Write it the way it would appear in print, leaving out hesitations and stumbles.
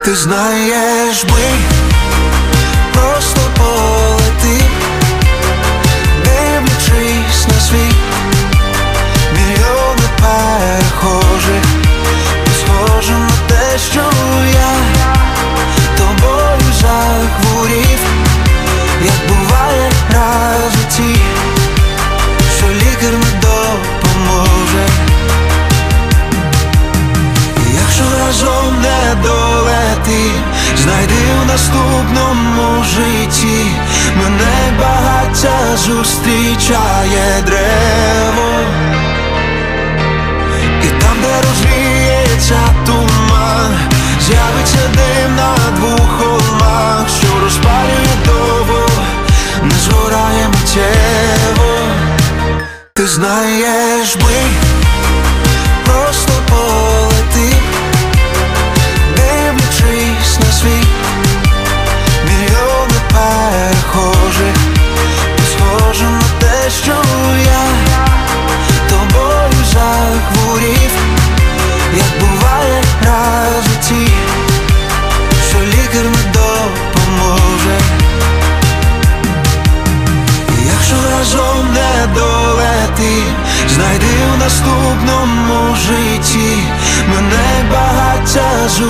Ти знаєш, ми просто полети, дивлячись на світ, мільйони перехожих, не схоже на те, що я тобою захворів, як буває раз у ті, що лікар не допоможе. І якщо разом не долетим, знайди в наступному житті мене багаття зустрічає дерево. І там, де розвіється туман, з'явиться дим на двох холмах, що розпалює довго, не згорає миттєво. Ти знаєш, ми просто полетим, дивлячись на світ, мільйони перехожих, не схоже на те, що я тобою захворів, як буває раз у ті, що лікар не допоможе. І якщо разом не долетим, знайди в наступному житті мене багаття